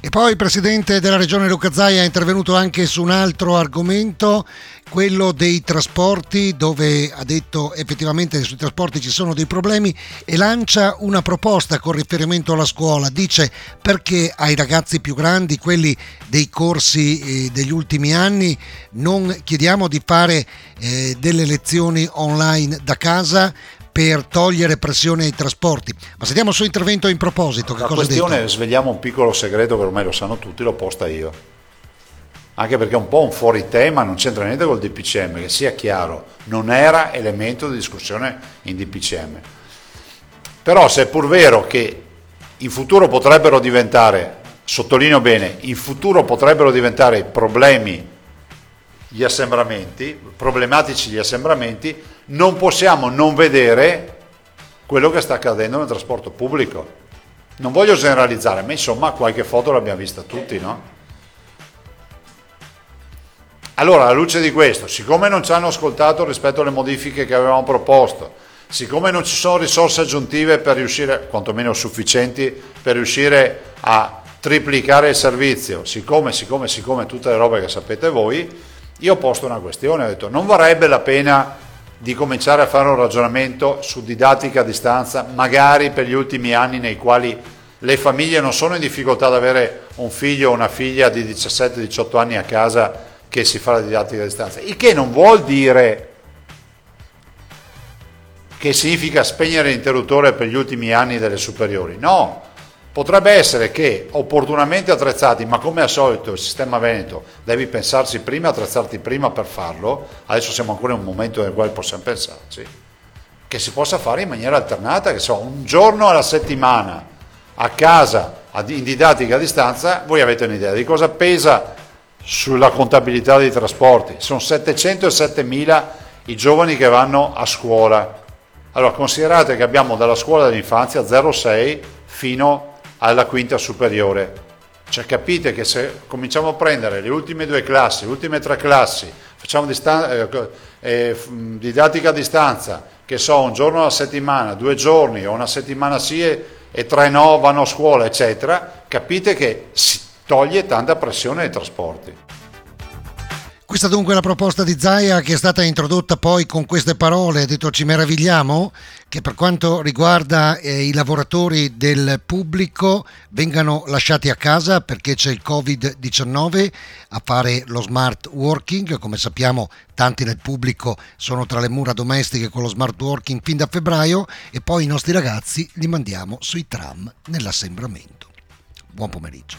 E poi il presidente della regione Luca Zaia è intervenuto anche su un altro argomento, quello dei trasporti, dove ha detto effettivamente sui trasporti ci sono dei problemi e lancia una proposta con riferimento alla scuola. Dice: perché ai ragazzi più grandi, quelli dei corsi degli ultimi anni, non chiediamo di fare delle lezioni online da casa per togliere pressione ai trasporti. Ma sentiamo il suo intervento in proposito. La questione, svegliamo un piccolo segreto che ormai lo sanno tutti, l'ho posta io. Anche perché è un po' un fuori tema, non c'entra niente col DPCM, che sia chiaro, non era elemento di discussione in DPCM. Però se è pur vero che in futuro potrebbero diventare, sottolineo bene, in futuro potrebbero diventare problemi gli assembramenti, problematici gli assembramenti, non possiamo non vedere quello che sta accadendo nel trasporto pubblico. Non voglio generalizzare, ma insomma qualche foto l'abbiamo vista tutti, no? Allora, alla luce di questo, siccome non ci hanno ascoltato rispetto alle modifiche che avevamo proposto, siccome non ci sono risorse aggiuntive per riuscire, quantomeno sufficienti, per riuscire a triplicare il servizio, siccome tutte le robe che sapete voi, io ho posto una questione, ho detto: non varrebbe la pena di cominciare a fare un ragionamento su didattica a distanza, magari per gli ultimi anni nei quali le famiglie non sono in difficoltà ad avere un figlio o una figlia di 17-18 anni a casa che si fa la didattica a distanza, il che non vuol dire che significa spegnere l'interruttore per gli ultimi anni delle superiori, no. Potrebbe essere che opportunamente attrezzati, ma come al solito il sistema Veneto devi pensarci prima, attrezzarti prima per farlo, adesso siamo ancora in un momento nel quale possiamo pensarci, che si possa fare in maniera alternata, che so, un giorno alla settimana a casa in didattica a distanza. Voi avete un'idea di cosa pesa sulla contabilità dei trasporti? Sono 707.000 i giovani che vanno a scuola. Allora considerate che abbiamo dalla scuola dell'infanzia 0,6 fino alla quinta superiore, cioè capite che se cominciamo a prendere le ultime 2 classi, le ultime 3 classi, facciamo didattica a distanza, che so, un giorno alla settimana, 2 giorni o una settimana sì e 3 no, vanno a scuola eccetera, capite che si toglie tanta pressione ai trasporti. Questa dunque è la proposta di Zaia, che è stata introdotta poi con queste parole. Ha detto: ci meravigliamo che per quanto riguarda i lavoratori del pubblico vengano lasciati a casa perché c'è il Covid-19 a fare lo smart working. Come sappiamo, tanti nel pubblico sono tra le mura domestiche con lo smart working fin da febbraio, e poi i nostri ragazzi li mandiamo sui tram nell'assembramento. Buon pomeriggio.